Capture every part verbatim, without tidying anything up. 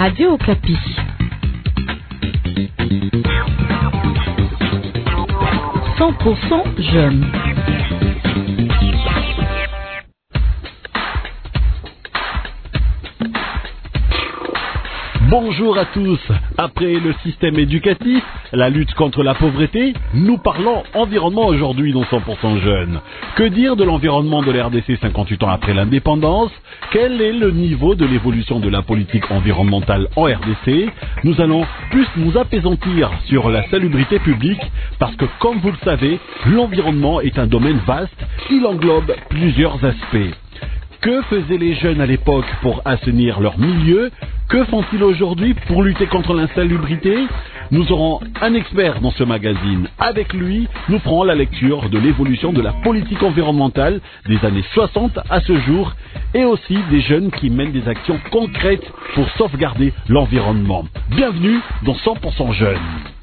Radio Okapi. cent pour cent jeunes. Bonjour à tous. Après le système éducatif, la lutte contre la pauvreté, nous parlons environnement aujourd'hui dans cent pour cent jeunes. Que dire de l'environnement de l'R D C cinquante-huit ans après l'indépendance? Quel est le niveau de l'évolution de la politique environnementale en R D C? Nous allons plus nous apaisantir sur la salubrité publique parce que, comme vous le savez, l'environnement est un domaine vaste. Il englobe plusieurs aspects. Que faisaient les jeunes à l'époque pour assainir leur milieu? Que font-ils aujourd'hui pour lutter contre l'insalubrité? Nous aurons un expert dans ce magazine. Avec lui, nous ferons la lecture de l'évolution de la politique environnementale des années soixante à ce jour et aussi des jeunes qui mènent des actions concrètes pour sauvegarder l'environnement. Bienvenue dans cent pour cent jeunes.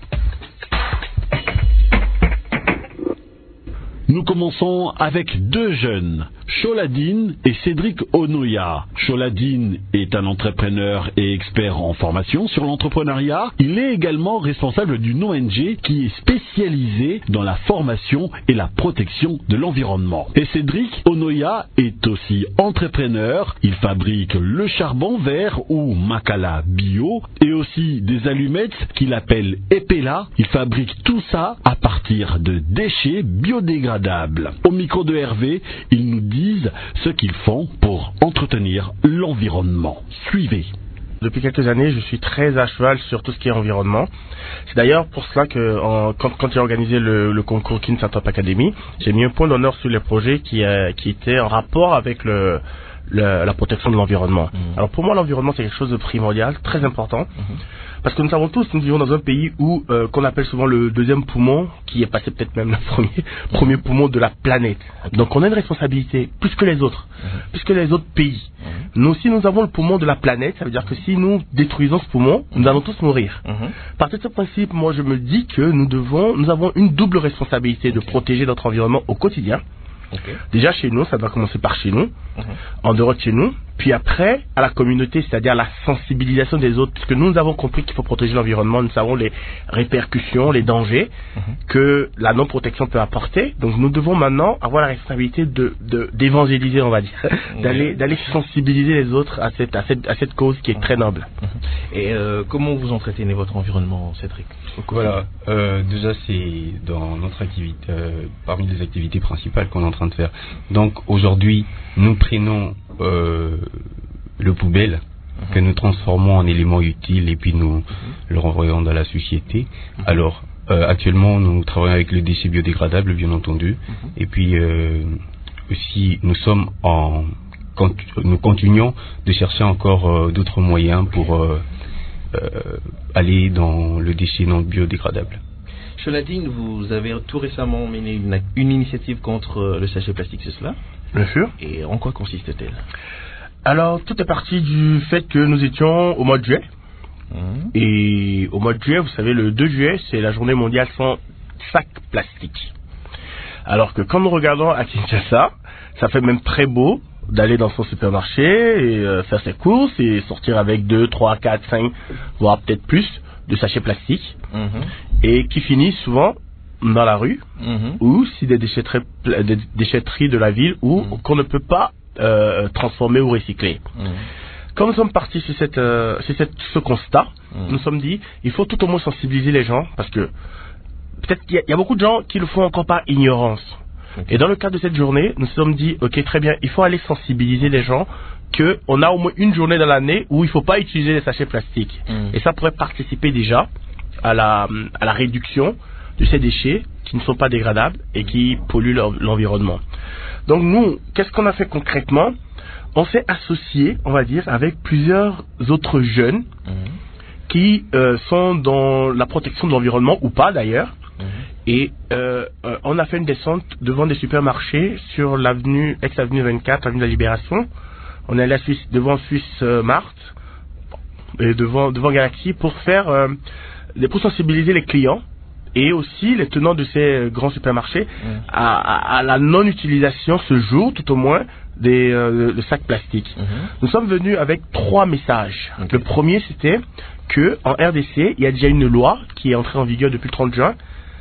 Nous commençons avec deux jeunes, Choladine et Cédric Onoya. Choladine est un entrepreneur et expert en formation sur l'entrepreneuriat. Il est également responsable d'une O N G qui est spécialisée dans la formation et la protection de l'environnement. Et Cédric Onoya est aussi entrepreneur. Il fabrique le charbon vert ou Makala Bio et aussi des allumettes qu'il appelle Epela. Il fabrique tout ça à partir de déchets biodégradables. Au micro de Hervé, ils nous disent ce qu'ils font pour entretenir l'environnement. Suivez. Depuis quelques années, je suis très à cheval sur tout ce qui est environnement. C'est d'ailleurs pour cela que en, quand, quand j'ai organisé le, le concours Kin Startup Academy, j'ai mis un point d'honneur sur les projets qui, euh, qui étaient en rapport avec le, le, la protection de l'environnement. Mmh. Alors pour moi, l'environnement, c'est quelque chose de primordial, très important. Mmh. Parce que nous savons tous, nous vivons dans un pays où, euh, qu'on appelle souvent le deuxième poumon, qui est passé peut-être même le premier, premier poumon de la planète. Okay. Donc on a une responsabilité, plus que les autres, mm-hmm. plus que les autres pays. Mm-hmm. Nous aussi, nous avons le poumon de la planète, ça veut dire que si nous détruisons ce poumon, nous allons tous mourir. Mm-hmm. Par ce principe, moi je me dis que nous devons, nous avons une double responsabilité de protéger notre environnement au quotidien. Okay. Déjà chez nous, ça doit commencer par chez nous, mmh. en dehors de chez nous, puis après à la communauté, c'est-à-dire la sensibilisation des autres, parce que nous, nous avons compris qu'il faut protéger l'environnement, nous savons les répercussions, les dangers mmh. que la non-protection peut apporter, donc nous devons maintenant avoir la responsabilité de, de, d'évangéliser, on va dire, mmh. d'aller, d'aller sensibiliser les autres à cette, à cette, à cette cause qui est mmh. très noble. Mmh. Et euh, comment vous entretenez votre environnement, Cédric? Donc voilà, euh, déjà c'est dans notre activité, euh, parmi les activités principales qu'on est en train de faire. Donc aujourd'hui, nous prenons euh, le poubelle mmh. que nous transformons en éléments utiles et puis nous mmh. le renvoyons dans la société. Mmh. Alors euh, actuellement, nous travaillons avec le déchet biodégradable, bien entendu, mmh. et puis euh, aussi nous sommes en nous continuons de chercher encore euh, d'autres moyens pour euh, euh, aller dans le déchet non biodégradable. Choladine, vous avez tout récemment mené une, une initiative contre le sachet plastique, c'est cela? Bien sûr. Et en quoi consiste-t-elle? Alors, tout est parti du fait que nous étions au mois de juillet. Mmh. Et au mois de juillet, vous savez, le deux juillet, c'est la journée mondiale sans sac plastique. Alors que quand nous regardons à Kinshasa, ça fait même très beau d'aller dans son supermarché et euh, faire ses courses et sortir avec deux, trois, quatre, cinq, voire peut-être plus de sachets plastiques mmh. et qui finissent souvent dans la rue mmh. ou si des déchetteries, des déchetteries de la ville ou mmh. qu'on ne peut pas euh, transformer ou recycler. Mmh. Quand nous sommes partis sur, cette, euh, sur cette, ce constat, mmh. nous nous sommes dit il faut tout au moins sensibiliser les gens parce que peut-être qu'il y a, il y a beaucoup de gens qui le font encore par ignorance. Okay. Et dans le cadre de cette journée, nous nous sommes dit ok très bien, il faut aller sensibiliser les gens qu'on a au moins une journée dans l'année où il ne faut pas utiliser les sachets plastiques. Mmh. Et ça pourrait participer déjà à la, à la réduction de ces déchets qui ne sont pas dégradables et qui polluent l'environnement. Donc nous, qu'est-ce qu'on a fait concrètement? On s'est associé, on va dire, avec plusieurs autres jeunes mmh. qui euh, sont dans la protection de l'environnement ou pas d'ailleurs. Mmh. Et euh, euh, on a fait une descente devant des supermarchés sur l'avenue, ex-avenue vingt-quatre, avenue de la Libération. On est allé à Suisse, devant Suisse euh, Mart et devant, devant Galaxy pour faire, euh, pour sensibiliser les clients et aussi les tenants de ces grands supermarchés mmh. à, à, à la non-utilisation ce jour, tout au moins, des euh, le sac plastique. Mhm. Nous sommes venus avec trois messages. Ok. Le premier, c'était que en R D C, il y a déjà une loi qui est entrée en vigueur depuis le trente juin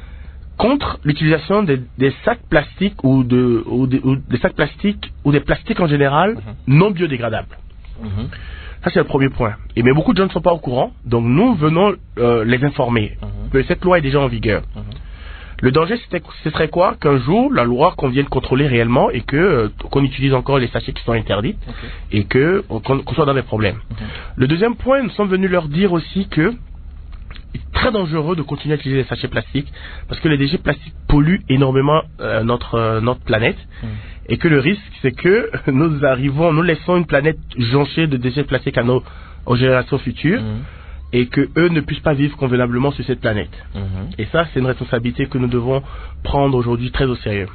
contre l'utilisation des, des sacs plastiques ou, de, ou, des, ou des sacs plastiques ou des plastiques en général Mhm. non biodégradables. Mhm. Ça, c'est le premier point. Et mais beaucoup de gens ne sont pas au courant, donc nous venons euh, les informer Mhm. que cette loi est déjà en vigueur. Mhm. Le danger, c'était, ce serait quoi? Qu'un jour, la loi qu'on vienne contrôler réellement et que euh, qu'on utilise encore les sachets qui sont interdits Ok. et que qu'on, qu'on soit dans des problèmes. Mhm. Le deuxième point, nous sommes venus leur dire aussi que c'est très dangereux de continuer à utiliser les sachets plastiques parce que les déchets plastiques polluent énormément euh, notre euh, notre planète Mhm. et que le risque, c'est que nous arrivons, nous laissons une planète jonchée de déchets plastiques à nos aux générations futures. Mhm. Et que eux ne puissent pas vivre convenablement sur cette planète. Mhm. Et ça, c'est une responsabilité que nous devons prendre aujourd'hui très au sérieux.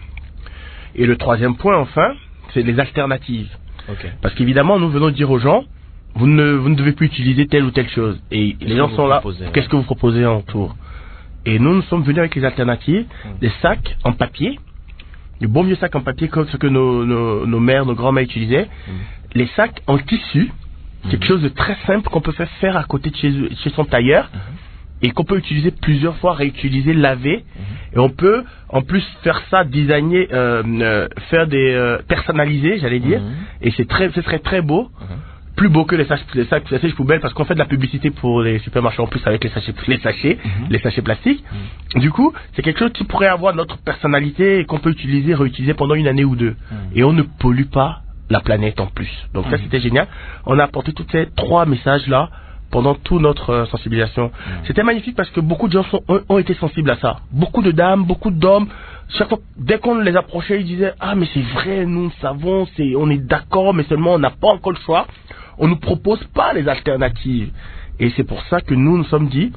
Et le troisième point, enfin, c'est les alternatives. Ok. Parce qu'évidemment, nous venons dire aux gens, vous ne, vous ne devez plus utiliser telle ou telle chose. Et Qu'est-ce les gens que vous sont là, proposez, qu'est-ce ouais. que vous proposez en retour? Et nous, nous sommes venus avec les alternatives, Mhm. des sacs en papier, du bon vieux sacs en papier comme ce que nos, nos, nos mères, nos grands-mères utilisaient, Mhm. les sacs en tissu, quelque Mhm. chose de très simple qu'on peut faire faire à côté de chez, chez son tailleur Mhm. et qu'on peut utiliser plusieurs fois, réutiliser, laver. Mhm. Et on peut en plus faire ça, designer, euh, euh, faire des euh, personnaliser, j'allais dire. Mhm. Et c'est très, ce serait très beau, Mhm. plus beau que les sacs, les sacs, les sachets poubelles, parce qu'on fait de la publicité pour les supermarchés en plus avec les sachets, les sachets, Mhm. les sachets plastiques. Du coup, c'est quelque chose qui pourrait avoir notre personnalité et qu'on peut utiliser, réutiliser pendant une année ou deux. Mhm. Et on ne pollue pas la planète en plus. Donc ça, Mhm. c'était génial. On a apporté tous ces trois messages-là pendant toute notre euh, sensibilisation. Mhm. C'était magnifique parce que beaucoup de gens sont, ont, ont été sensibles à ça. Beaucoup de dames, beaucoup d'hommes. Chaque fois, dès qu'on les approchait, ils disaient « Ah, mais c'est vrai, nous savons, c'est, on est d'accord, mais seulement on n'a pas encore le choix. On ne nous propose pas les alternatives. » Et c'est pour ça que nous nous sommes dit,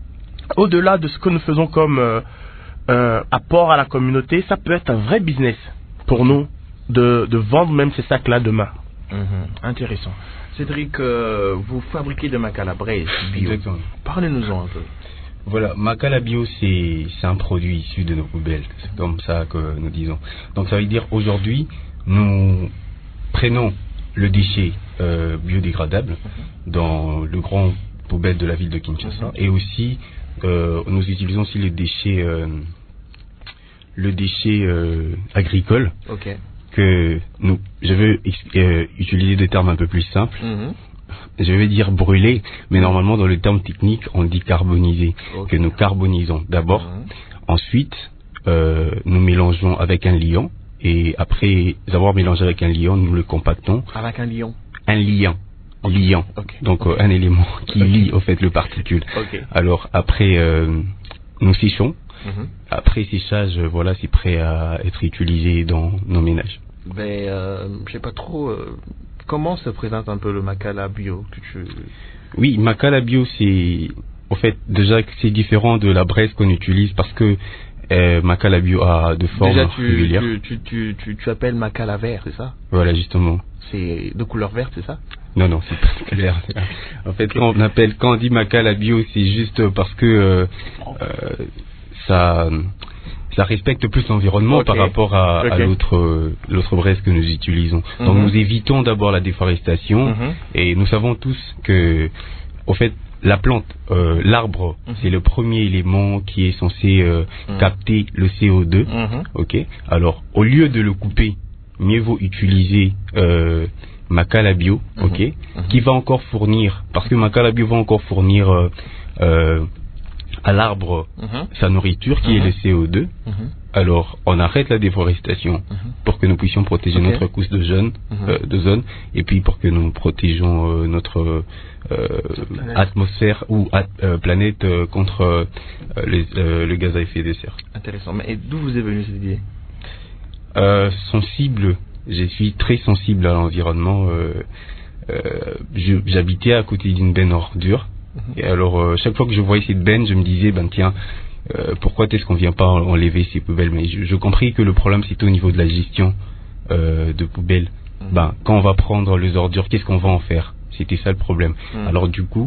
au-delà de ce que nous faisons comme euh, euh, apport à la communauté, ça peut être un vrai business pour nous de, de vendre même ces sacs-là demain. Mhm. Intéressant. Cédric, euh, vous fabriquez de macalabraise bio. Exactement. Parlez-nous-en un peu. Voilà, Macala Bio, c'est c'est un produit issu de nos poubelles. C'est comme ça que nous disons. Donc ça veut dire aujourd'hui, nous prenons le déchet euh, biodégradable dans le grand poubelle de la ville de Kinshasa, Mhm. et aussi euh, nous utilisons aussi le déchet euh, le déchet euh, agricole Ok. que nous. Je veux ex- euh, utiliser des termes un peu plus simples. Mhm. Je vais dire brûler, mais normalement dans le terme technique, on dit carboniser, Ok. que nous carbonisons d'abord. Mhm. Ensuite, euh, nous mélangeons avec un liant, et après avoir mélangé avec un liant, nous le compactons. Avec un lion. Un liant, liant, Ok. donc euh, un élément qui lie au fait le particule. Ok. Alors après, euh, nous séchons. Mhm. Après séchage, euh, voilà, c'est prêt à être utilisé dans nos ménages. Ben, euh, je sais pas trop. euh, comment se présente un peu le macala bio que tu... Oui, Macala Bio, c'est au fait déjà que c'est différent de la braise qu'on utilise parce que euh, Macala Bio a de formes Déjà, tu, régulières. tu, tu, tu, tu, tu appelles macala vert, c'est ça? Voilà, justement. C'est de couleur verte, c'est ça? Non, non, c'est pas clair. En fait, quand on appelle, quand on dit Macala Bio, c'est juste parce que euh, euh, ça, ça respecte plus l'environnement Ok. par rapport à, à Ok. l'autre, euh, l'autre braise que nous utilisons. Donc, Mhm. nous évitons d'abord la déforestation, Mhm. et nous savons tous que, au fait, la plante, euh, l'arbre, Mhm. c'est le premier élément qui est censé euh, Mhm. capter le C O deux. Mhm. Ok. Alors, au lieu de le couper, mieux vaut utiliser euh, Macala Bio, Mhm. ok, Mhm. qui va encore fournir, parce que Macala Bio va encore fournir euh, euh, à l'arbre Mhm. sa nourriture, qui Mhm. est le C O deux. Mhm. Alors, on arrête la déforestation Mhm. pour que nous puissions protéger Ok. notre couche de zone, Mhm. euh, de zone, et puis pour que nous protégeons euh, notre euh, planète. atmosphère ou at- euh, planète euh, contre euh, les, euh, le gaz à effet de serre. Intéressant. Mais et d'où vous est venue cette idée? Euh, sensible, je suis très sensible à l'environnement. Euh, euh, je- J'habitais à côté d'une benne ordure. Mhm. Et alors, euh, chaque fois que je voyais cette benne, je me disais, ben tiens, euh, pourquoi est-ce qu'on vient pas enlever ces poubelles? Mais je, je compris que le problème c'était au niveau de la gestion euh, de poubelles. Mhm. Ben, quand on va prendre les ordures, qu'est-ce qu'on va en faire? C'était ça le problème. Mhm. Alors du coup,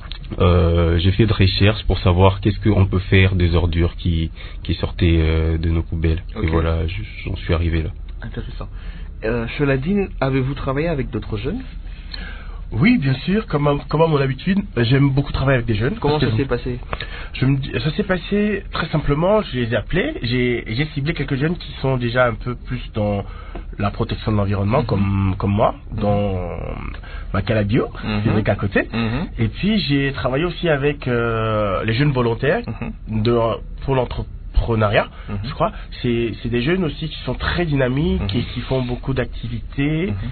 euh, j'ai fait de recherches pour savoir qu'est-ce qu'on peut faire des ordures qui, qui sortaient euh, de nos poubelles. Ok. Et voilà, je- j'en suis arrivé là. Intéressant. Euh, Choladine, avez-vous travaillé avec d'autres jeunes? Oui, bien sûr, comme à, comme à mon habitude, j'aime beaucoup travailler avec des jeunes. Comment ça que s'est passé? je me, dis- Ça s'est passé très simplement, je les ai appelés, j'ai j'ai ciblé quelques jeunes qui sont déjà un peu plus dans la protection de l'environnement, Mhm. comme, comme moi, dans ma calabio, Mhm. c'est à côté. Mhm. Et puis j'ai travaillé aussi avec euh, les jeunes volontaires Mhm. de, pour l'entrepreneuriat, Mhm. je crois. C'est c'est des jeunes aussi qui sont très dynamiques Mhm. et qui font beaucoup d'activités. Mhm.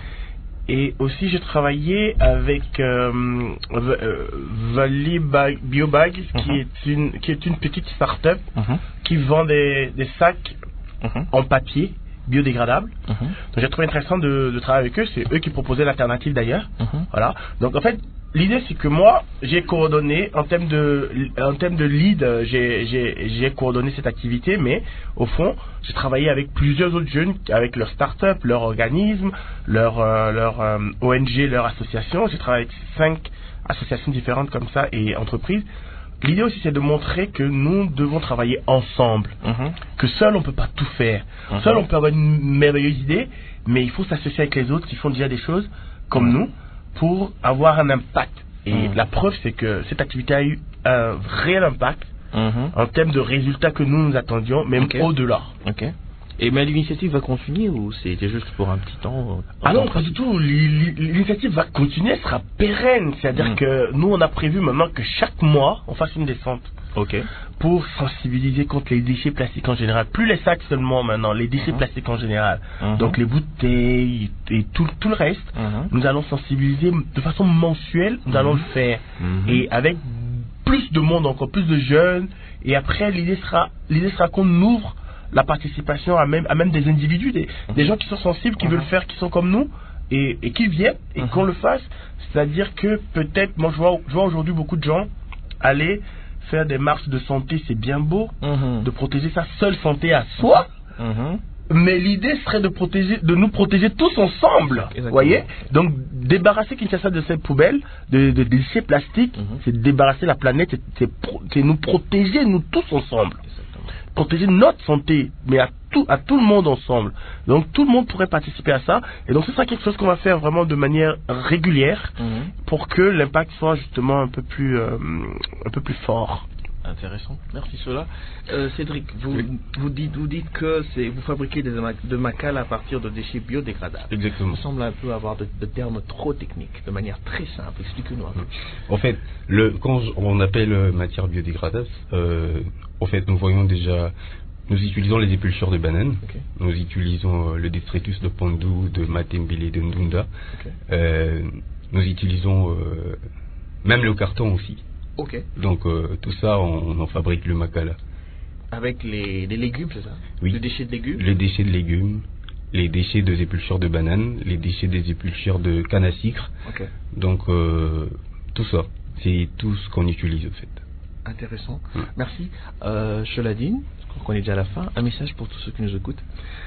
Et aussi, j'ai travaillé avec euh, V- euh, Valley Bag- Biobag, qui Mhm. est une qui est une petite start-up Mhm. qui vend des, des sacs Mhm. en papier biodégradables. Mhm. Donc, j'ai trouvé intéressant de, de travailler avec eux. C'est eux qui proposaient l'alternative d'ailleurs. Mhm. Voilà. Donc, en fait, l'idée, c'est que moi, j'ai coordonné en termes de en termes de lead, euh, j'ai j'ai j'ai coordonné cette activité, mais au fond, j'ai travaillé avec plusieurs autres jeunes, avec leur start-up, leur organisme, leur euh, leur euh, O N G, leur association. J'ai travaillé avec cinq associations différentes comme ça et entreprises. L'idée aussi, c'est de montrer que nous devons travailler ensemble, Mhm. que seul on peut pas tout faire. Mhm. Seul on peut avoir une merveilleuse idée, mais il faut s'associer avec les autres qui font déjà des choses comme Mhm. nous pour avoir un impact. Et Mhm. la preuve, c'est que cette activité a eu un réel impact Mhm. en termes de résultats que nous nous attendions, même Ok. au-delà. Ok. Et mais l'initiative va continuer ou c'était juste pour un petit temps? euh, Ah non, pas du tout. L'i- l'i- L'initiative va continuer, elle sera pérenne. C'est-à-dire Mhm. que nous, on a prévu maintenant que chaque mois, on fasse une descente Ok. pour sensibiliser contre les déchets plastiques en général. Plus les sacs seulement maintenant, les déchets Mhm. plastiques en général. Mhm. Donc les bouteilles et tout, tout le reste, Mhm. nous allons sensibiliser de façon mensuelle, nous allons le faire. Mhm. Et avec plus de monde, encore plus de jeunes. Et après, l'idée sera, l'idée sera qu'on ouvre la participation à même, à même des individus, des, des gens qui sont sensibles, qui Mhm. veulent faire, qui sont comme nous, et, et qui viennent, et Mhm. qu'on le fasse. C'est-à-dire que peut-être, moi je vois, je vois aujourd'hui beaucoup de gens aller faire des marches de santé, c'est bien beau, Mhm. de protéger sa seule santé à soi, Mhm. mais l'idée serait de protéger, de nous protéger tous ensemble. Exactement. Vous voyez? Donc, débarrasser Kinshasa de ces poubelles, de, de déchets plastiques, Mhm. c'est débarrasser la planète, c'est- c'est pro- c'est nous protéger, nous tous ensemble. Exactement. Protéger notre santé, mais à tout, à tout le monde ensemble. Donc, tout le monde pourrait participer à ça. Et donc, ce sera quelque chose qu'on va faire vraiment de manière régulière Mhm. pour que l'impact soit justement un peu plus, euh, un peu plus fort. Intéressant, merci cela. Euh, Cédric, vous, vous dites vous dites que c'est vous fabriquez des ma- de macales à partir de déchets biodégradables. Exactement. Ça semble un peu avoir de, de termes trop techniques, de manière très simple. Expliquez-nous un peu. En fait, le, quand on appelle euh, matière biodégradable, euh, en fait, nous voyons déjà, nous utilisons les épulchures de bananes, Ok. nous utilisons euh, le détritus de Pandou, de Matembele et de Ndunda, Ok. euh, nous utilisons euh, même le carton aussi. Ok. Donc euh, tout ça, on, on en fabrique le makala. Avec les, les légumes, c'est ça? Oui. Les déchets de légumes. Les déchets de légumes, les déchets des épulchures de bananes, les déchets des épulchures de canne à sucre. Ok. Donc euh, tout ça, c'est tout ce qu'on utilise en fait. Intéressant. Mm. Merci. Euh, Choladine, je crois qu'on est déjà à la fin. Un message pour tous ceux qui nous écoutent.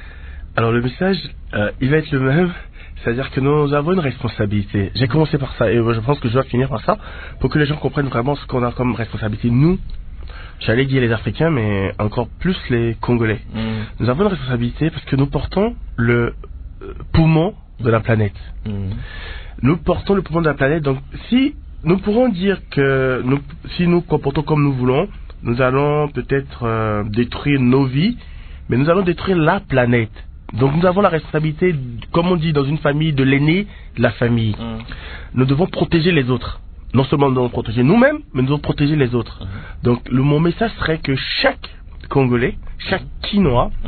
Alors le message, euh, il va être le même, c'est-à-dire que nous avons une responsabilité. J'ai commencé par ça et je pense que je dois finir par ça pour que les gens comprennent vraiment ce qu'on a comme responsabilité. Nous, j'allais dire les Africains, mais encore plus les Congolais. Mm. Nous avons une responsabilité parce que nous portons le euh, poumon de la planète. Mm. Nous portons le poumon de la planète, donc si nous pourrons dire que nous, si nous comportons comme nous voulons, nous allons peut-être euh, détruire nos vies, mais nous allons détruire la planète. Donc nous avons la responsabilité, comme on dit dans une famille, de l'aîné de la famille. Mm. Nous devons protéger les autres. Non seulement nous devons protéger nous-mêmes, mais nous devons protéger les autres. Mm. Donc le, mon message serait que chaque Congolais, chaque Quinois, Mm.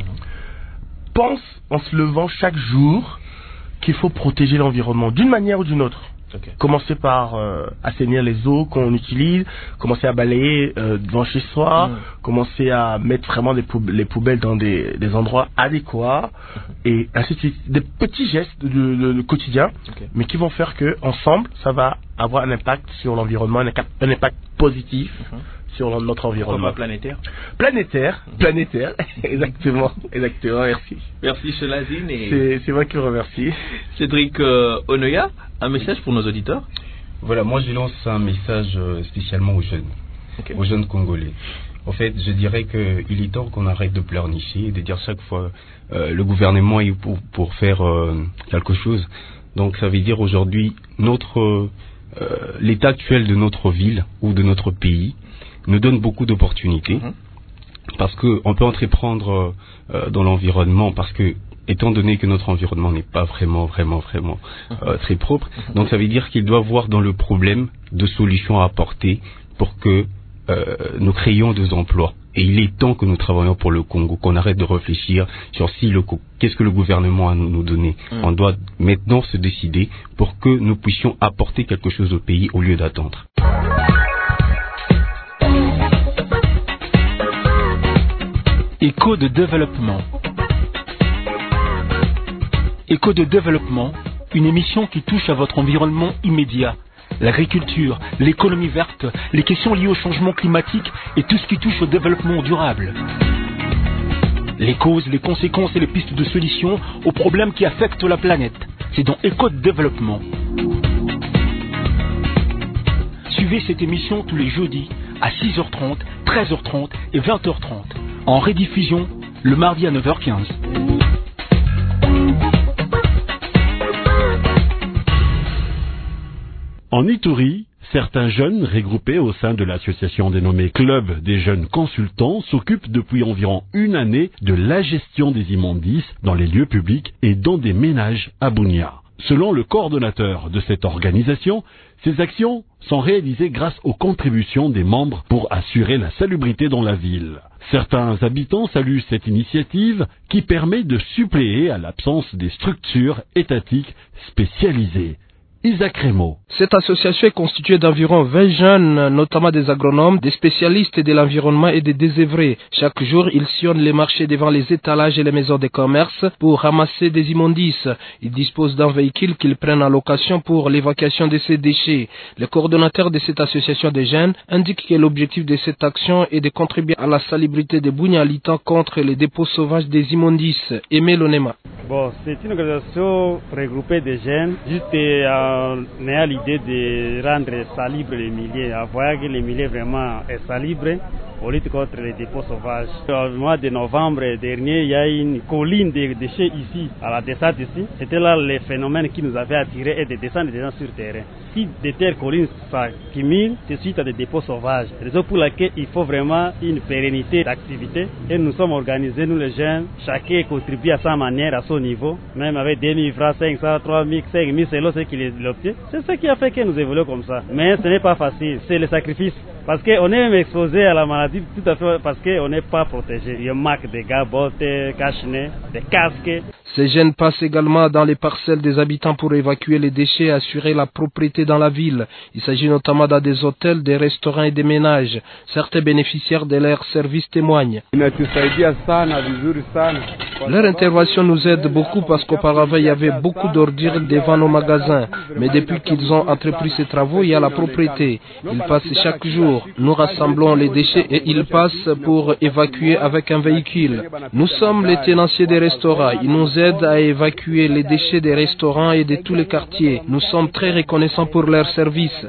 pense en se levant chaque jour qu'il faut protéger l'environnement d'une manière ou d'une autre. Ok. Commencer par euh, assainir les eaux qu'on utilise, commencer à balayer euh, devant chez soi, Mm. commencer à mettre vraiment des poub- les poubelles dans des, des endroits adéquats, et ainsi de suite. Des petits gestes de, de- de quotidien, Ok. mais qui vont faire que ensemble, ça va avoir un impact sur l'environnement, un impact, un impact positif Mhm. sur notre Pourquoi environnement. pas planétaire? Planétaire, planétaire, exactement, exactement, merci. Merci Choladine et C'est c'est moi qui vous remercie. Cédric euh, Onoya. Un message pour nos auditeurs. Voilà, moi je lance un message euh, spécialement aux jeunes, Ok. aux jeunes Congolais. En fait, je dirais qu'il est temps qu'on arrête de pleurnicher et de dire chaque fois euh, le gouvernement est pour, pour faire euh, quelque chose. Donc ça veut dire aujourd'hui notre euh, l'état actuel de notre ville ou de notre pays nous donne beaucoup d'opportunités mmh. parce que on peut entreprendre euh, dans l'environnement parce que étant donné que notre environnement n'est pas vraiment vraiment vraiment euh, très propre, donc ça veut dire qu'il doit voir dans le problème de solutions à apporter pour que euh, nous créions des emplois. Et il est temps que nous travaillions pour le Congo, qu'on arrête de réfléchir sur si le qu'est-ce que le gouvernement a à nous donner. Mmh. On doit maintenant se décider pour que nous puissions apporter quelque chose au pays au lieu d'attendre. Écho de développement. Écho de développement, une émission qui touche à votre environnement immédiat. L'agriculture, l'économie verte, les questions liées au changement climatique et tout ce qui touche au développement durable. Les causes, les conséquences et les pistes de solutions aux problèmes qui affectent la planète. C'est dans Écho de développement. Suivez cette émission tous les jeudis à six heures trente, treize heures trente et vingt heures trente. En rediffusion le mardi à neuf heures quinze. En Ituri, certains jeunes regroupés au sein de l'association dénommée Club des jeunes consultants s'occupent depuis environ une année de la gestion des immondices dans les lieux publics et dans des ménages à Bunia. Selon le coordonnateur de cette organisation, ces actions sont réalisées grâce aux contributions des membres pour assurer la salubrité dans la ville. Certains habitants saluent cette initiative qui permet de suppléer à l'absence des structures étatiques spécialisées. Isaac Rémo. Cette association est constituée d'environ vingt jeunes, notamment des agronomes, des spécialistes de l'environnement et des désœuvrés. Chaque jour, ils sillonnent les marchés devant les étalages et les maisons de commerce pour ramasser des immondices. Ils disposent d'un véhicule qu'ils prennent en location pour l'évacuation de ces déchets. Le coordonnateur de cette association des jeunes indique que l'objectif de cette action est de contribuer à la salubrité de Bunia en luttant contre les dépôts sauvages des immondices. Aimé Lonema. Bon, c'est une organisation regroupée de jeunes, juste euh, on a l'idée de rendre salubre les milieux, à voir que les milieux vraiment est salubre, on lutte contre les dépôts sauvages. Au mois de novembre dernier, il y a une colline de déchets ici, à la descente ici. C'était là le phénomène qui nous avait attiré et de descendre des gens sur terrain. Si des terres collines s'accumulent, c'est suite à des dépôts sauvages. Raison pour laquelle il faut vraiment une pérennité d'activité. Et nous sommes organisés, nous les jeunes, chacun contribue à sa manière, à son niveau, même avec deux mille francs, cinq cents, trois mille, cinq mille, selon ce qu'il l'obtient. C'est ce qui a fait que nous évoluons comme ça. Mais ce n'est pas facile, c'est le sacrifice. Parce qu'on est même exposé à la maladie tout à fait parce qu'on n'est pas protégé. Il y a marque des gars, bottes, cache-nez, des casques. Ces jeunes passent également dans les parcelles des habitants pour évacuer les déchets et assurer la propreté dans la ville. Il s'agit notamment dans des hôtels, des restaurants et des ménages. Certains bénéficiaires de leurs services témoignent. Leur intervention nous aide beaucoup parce qu'auparavant il y avait beaucoup d'ordures devant nos magasins. Mais depuis qu'ils ont entrepris ces travaux, il y a la propreté. Ils passent chaque jour. Nous rassemblons les déchets et ils passent pour évacuer avec un véhicule. Nous sommes les tenanciers des restaurants. Ils nous aident à évacuer les déchets des restaurants et de tous les quartiers. Nous sommes très reconnaissants pour leur service.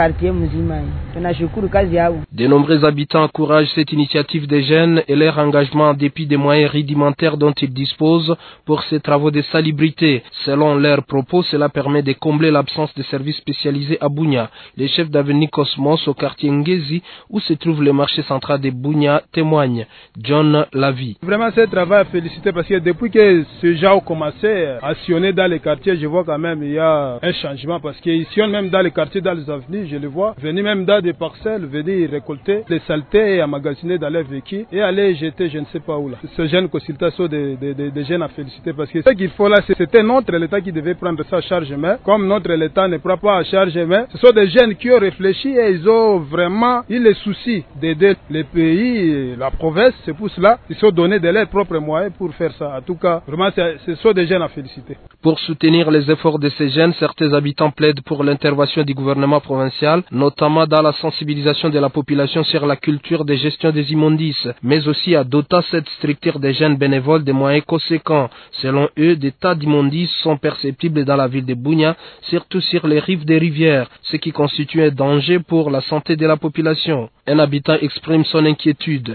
De nombreux habitants encouragent cette initiative des jeunes et leur engagement en dépit des moyens rudimentaires dont ils disposent pour ces travaux de salubrité. Selon leurs propos, cela permet de combler l'absence de services spécialisés à Bunia. Les chefs d'avenue Cosmos au quartier Ngezi, où se trouve le marché central de Bunia, témoignent. John Lavie. Vraiment, ce travail à féliciter parce que depuis que ces gens ont commencé à sillonner dans les quartiers, je vois quand même il y a un changement parce qu'ils sillonnent même dans les quartiers, dans les avenues, je le vois, venir même dans des parcelles, venir récolter les saletés et emmagasiner dans leurs véhicules et aller jeter je ne sais pas où là. Ce jeune consultation des de, de, de jeunes à féliciter parce que ce qu'il faut là, c'était notre l'État qui devait prendre ça à charge, mais comme notre l'État ne prend pas à charge, mais ce sont des jeunes qui ont réfléchi et ils ont vraiment eu le souci d'aider les pays, la province, c'est pour cela qu'ils sont donnés de leurs propres moyens pour faire ça. En tout cas, vraiment c'est ce sont des jeunes à féliciter. Pour soutenir les efforts de ces jeunes, certains habitants plaident pour l'intervention du gouvernement provincial, notamment dans la sensibilisation de la population sur la culture de gestion des immondices, mais aussi à doter cette structure des jeunes bénévoles des moyens conséquents. Selon eux, des tas d'immondices sont perceptibles dans la ville de Bunia, surtout sur les rives des rivières, ce qui constitue un danger pour la santé de la population. Un habitant exprime son inquiétude.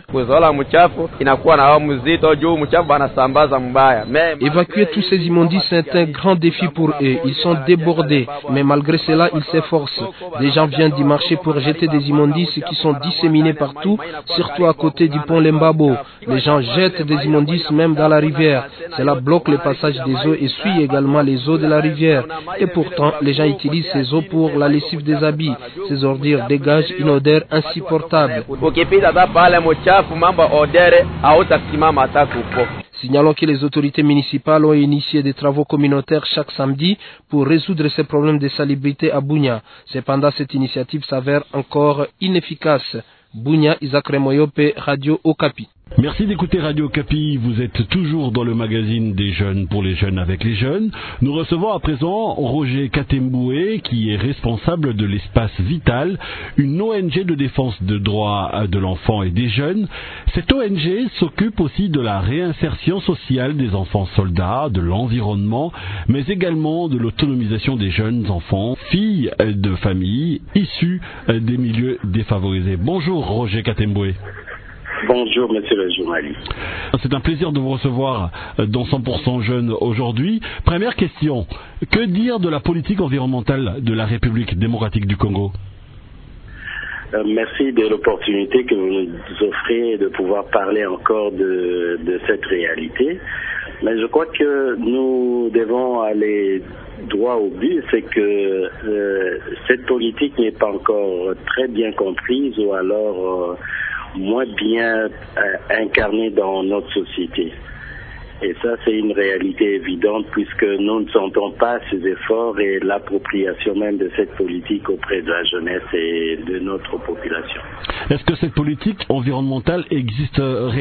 Évacuer tous ces immondices est un grand défi pour eux. Ils sont débordés, mais malgré cela, ils s'efforcent. Des gens viennent du marché pour jeter des immondices qui sont disséminés partout, surtout à côté du pont Lembabo. Les gens jettent des immondices même dans la rivière. Cela bloque le passage des eaux et suit également les eaux de la rivière. Et pourtant, les gens utilisent ces eaux pour la lessive des habits. Ces ordures dégagent une odeur insupportable. Signalons que les autorités municipales ont initié des travaux communautaires chaque samedi pour résoudre ces problèmes de salubrité à Bunia. Cependant, cette initiative s'avère encore inefficace. Bunia, Isaac Remoyope, Radio Okapi. Merci d'écouter Radio Okapi. Vous êtes toujours dans le magazine des jeunes pour les jeunes avec les jeunes. Nous recevons à présent Roger Katemboué, qui est responsable de l'Espace Vital, une O N G de défense de droits de l'enfant et des jeunes. Cette O N G s'occupe aussi de la réinsertion sociale des enfants soldats, de l'environnement, mais également de l'autonomisation des jeunes enfants, filles de familles issues des milieux défavorisés. Bonjour Roger Katemboué. Bonjour, monsieur le journaliste. C'est un plaisir de vous recevoir dans cent pour cent Jeunes aujourd'hui. Première question, que dire de la politique environnementale de la République démocratique du Congo ? euh, Merci de l'opportunité que vous nous offrez de pouvoir parler encore de, de cette réalité. Mais je crois que nous devons aller droit au but, c'est que euh, cette politique n'est pas encore très bien comprise ou alors... Euh, moins bien euh, incarné dans notre société. Et ça, c'est une réalité évidente puisque nous ne sentons pas ces efforts et l'appropriation même de cette politique auprès de la jeunesse et de notre population. Est-ce que cette politique environnementale existe réellement ?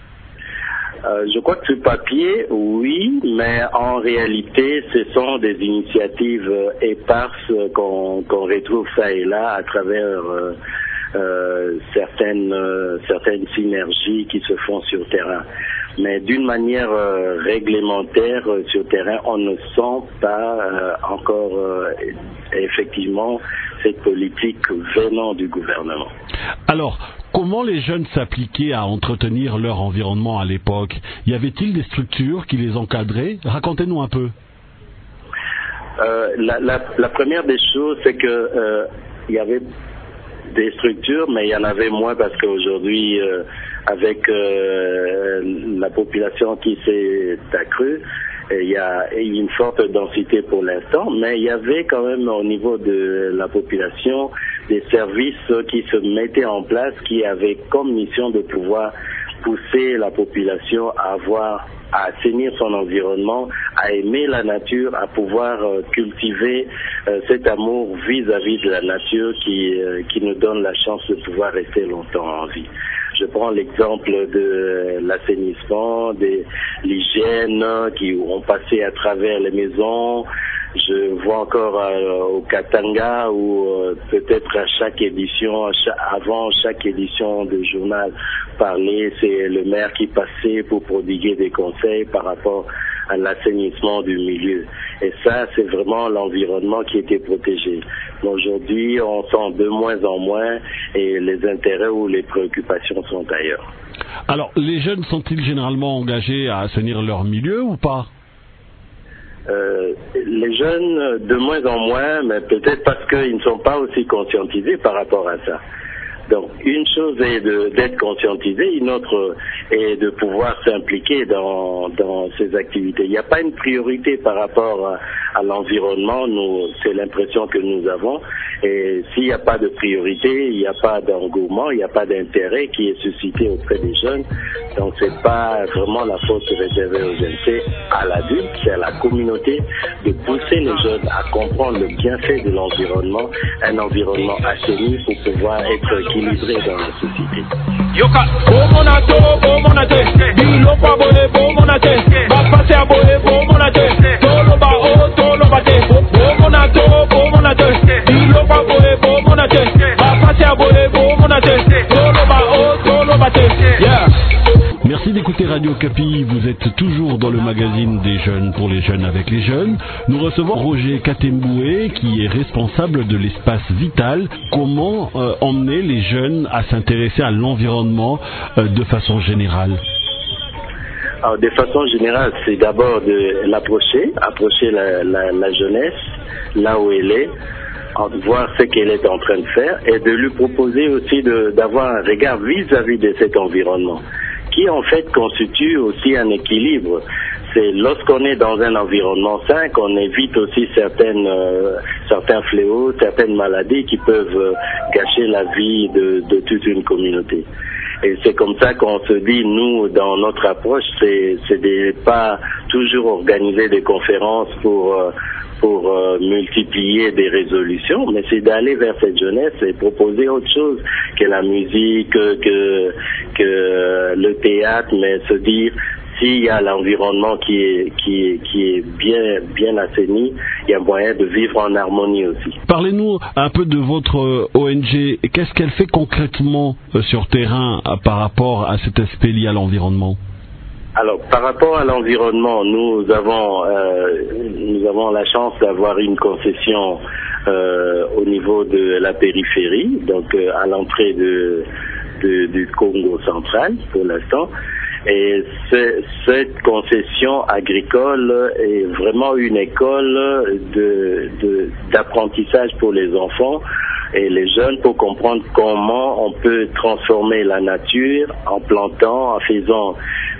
Euh, je crois que sur papier, oui, mais en réalité, ce sont des initiatives éparses qu'on qu'on retrouve ça et là à travers... Euh, Euh, certaines euh, certaines synergies qui se font sur terrain. Mais d'une manière euh, réglementaire euh, sur terrain, on ne sent pas euh, encore euh, effectivement cette politique venant du gouvernement. Alors, comment les jeunes s'appliquaient à entretenir leur environnement à l'époque ? Y avait-il des structures qui les encadraient ? Racontez-nous un peu. Euh, la, la, la première des choses, c'est que euh, il y avait des structures, mais il y en avait moins parce qu'aujourd'hui, euh, avec euh, la population qui s'est accrue, il y a une forte densité pour l'instant, mais il y avait quand même au niveau de la population des services qui se mettaient en place, qui avaient comme mission de pouvoir pousser la population à avoir à assainir son environnement, à aimer la nature, à pouvoir euh, cultiver euh, cet amour vis-à-vis de la nature qui, euh, qui nous donne la chance de pouvoir rester longtemps en vie. Je prends l'exemple de l'assainissement, de l'hygiène qui ont passé à travers les maisons. Je vois encore euh, au Katanga où euh, peut-être à chaque édition, à chaque, avant chaque édition de journal parler, c'est le maire qui passait pour prodiguer des conseils par rapport à l'assainissement du milieu. Et ça, c'est vraiment l'environnement qui était protégé. Mais aujourd'hui, on sent de moins en moins et les intérêts ou les préoccupations sont ailleurs. Alors, les jeunes sont-ils généralement engagés à assainir leur milieu ou pas ? Euh, les jeunes, de moins en moins, mais peut-être parce qu'ils ne sont pas aussi conscientisés par rapport à ça. Donc, une chose est de, d'être conscientisé, une autre est de pouvoir s'impliquer dans, dans ces activités. Il n'y a pas une priorité par rapport à, à l'environnement, nous, c'est l'impression que nous avons. Et s'il n'y a pas de priorité, il n'y a pas d'engouement, il n'y a pas d'intérêt qui est suscité auprès des jeunes. Donc, c'est pas vraiment la faute réservée aux jeunes, c'est à l'adulte, c'est à la communauté de pousser les jeunes à comprendre le bienfait de l'environnement, un environnement assaini pour pouvoir être équilibré dans la société. Yoka, Bomonate, Bomonate, Bilopa Boye, Bomonate, Bapase Aboye, Bomonate, Toloba, Oh, Tolobate, Bomonate, Bomonate, Bilopa Boye, Bomonate, Bapase Aboye, Bomonate, Toloba, Oh, Tolobate, yeah. Merci d'écouter Radio Kapi, vous êtes toujours dans le magazine des jeunes pour les jeunes avec les jeunes. Nous recevons Roger Katemboué qui est responsable de l'espace vital. Comment euh, emmener les jeunes à s'intéresser à l'environnement euh, de façon générale? Alors, de façon générale, c'est d'abord de l'approcher, approcher la, la, la jeunesse là où elle est, voir ce qu'elle est en train de faire et de lui proposer aussi de, d'avoir un regard vis-à-vis de cet environnement, qui en fait constitue aussi un équilibre. C'est lorsqu'on est dans un environnement sain qu'on évite aussi certaines, euh, certains fléaux, certaines maladies qui peuvent euh, gâcher la vie de, de toute une communauté. Et c'est comme ça qu'on se dit, nous, dans notre approche, c'est, c'est de pas toujours organiser des conférences pour, euh, pour euh, multiplier des résolutions, mais c'est d'aller vers cette jeunesse et proposer autre chose que la musique, que, que le théâtre, mais se dire, s'il y a l'environnement qui est, qui est, qui est bien, bien assaini, il y a moyen de vivre en harmonie aussi. Parlez-nous un peu de votre O N G. Qu'est-ce qu'elle fait concrètement sur terrain par rapport à cet aspect lié à l'environnement? Alors, par rapport à l'environnement, nous avons, euh, nous avons la chance d'avoir une concession euh, au niveau de la périphérie, donc euh, à l'entrée de, de, du Congo central pour l'instant. Et ce, cette concession agricole est vraiment une école de, de, d'apprentissage pour les enfants et les jeunes pour comprendre comment on peut transformer la nature en plantant, en faisant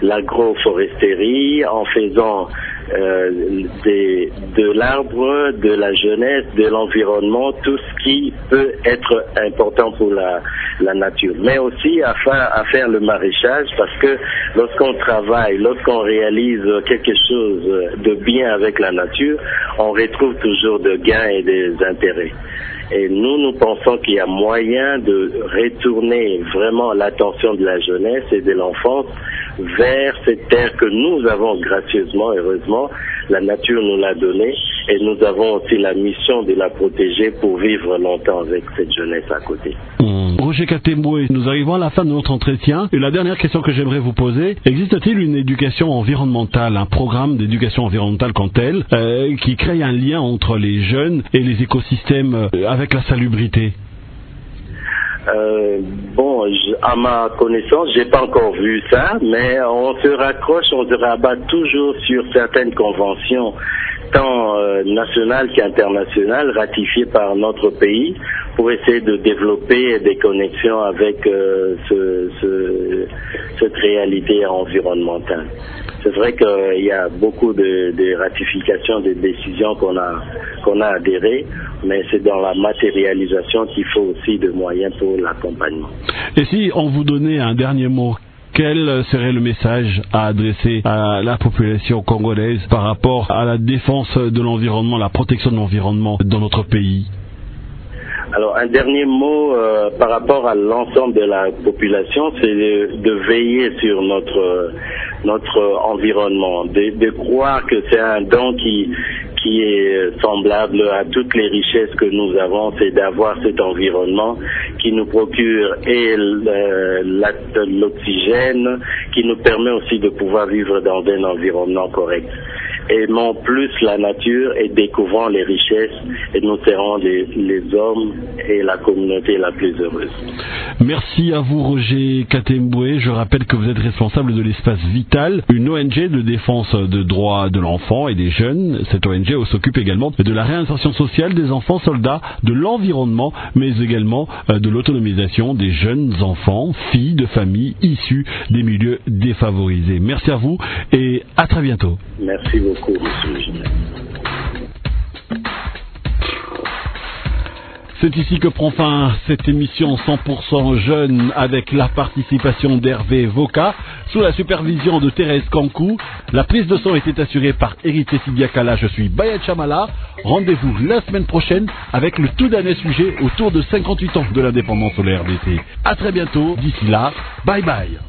l'agroforesterie, en faisant euh, des, de l'arbre, de la jeunesse, de l'environnement, tout ce qui peut être important pour la, la nature. Mais aussi à faire, à faire le maraîchage, parce que lorsqu'on travaille, lorsqu'on réalise quelque chose de bien avec la nature, on retrouve toujours des gains et des intérêts. Et nous, nous pensons qu'il y a moyen de retourner vraiment l'attention de la jeunesse et de l'enfance vers cette terre que nous avons gracieusement, heureusement, la nature nous l'a donnée et nous avons aussi la mission de la protéger pour vivre longtemps avec cette jeunesse à côté. Mmh. Roger Katemboué, nous arrivons à la fin de notre entretien et la dernière question que j'aimerais vous poser, existe-t-il une éducation environnementale, un programme d'éducation environnementale comme tel, euh, qui crée un lien entre les jeunes et les écosystèmes euh, avec la salubrité? Euh, bon, je, à ma connaissance, j'ai pas encore vu ça, mais on se raccroche, on se rabat toujours sur certaines conventions, tant euh, nationales qu'internationales, ratifiées par notre pays, pour essayer de développer des connexions avec euh, ce, ce, cette réalité environnementale. C'est vrai qu'il y a beaucoup de, de ratifications, de décisions qu'on a, qu'on a adhérées, mais c'est dans la matérialisation qu'il faut aussi de moyens pour l'accompagnement. Et si on vous donnait un dernier mot, quel serait le message à adresser à la population congolaise par rapport à la défense de l'environnement, la protection de l'environnement dans notre pays? Alors, un dernier mot euh, par rapport à l'ensemble de la population, c'est de, de veiller sur notre notre environnement, de, de croire que c'est un don qui qui est semblable à toutes les richesses que nous avons, c'est d'avoir cet environnement qui nous procure et l'oxygène, qui nous permet aussi de pouvoir vivre dans un environnement correct. Aimons plus la nature et découvrons les richesses et nous serons les, les hommes et la communauté la plus heureuse. Merci à vous Roger Katemboué. Je rappelle que vous êtes responsable de l'espace Vital, une O N G de défense de droits de l'enfant et des jeunes. Cette O N G s'occupe également de la réinsertion sociale des enfants soldats, de l'environnement, mais également de l'autonomisation des jeunes enfants, filles de familles issues des milieux défavorisés. Merci à vous et à très bientôt. Merci beaucoup, monsieur Julien. C'est ici que prend fin cette émission cent pour cent jeune avec la participation d'Hervé Voka sous la supervision de Thérèse Kankou. La prise de son était assurée par Hérité Sidiakala. Je suis Bayet Chamala. Rendez-vous la semaine prochaine avec le tout dernier sujet autour de cinquante-huit ans de l'indépendance au R D C. À très bientôt. D'ici là, Bye bye.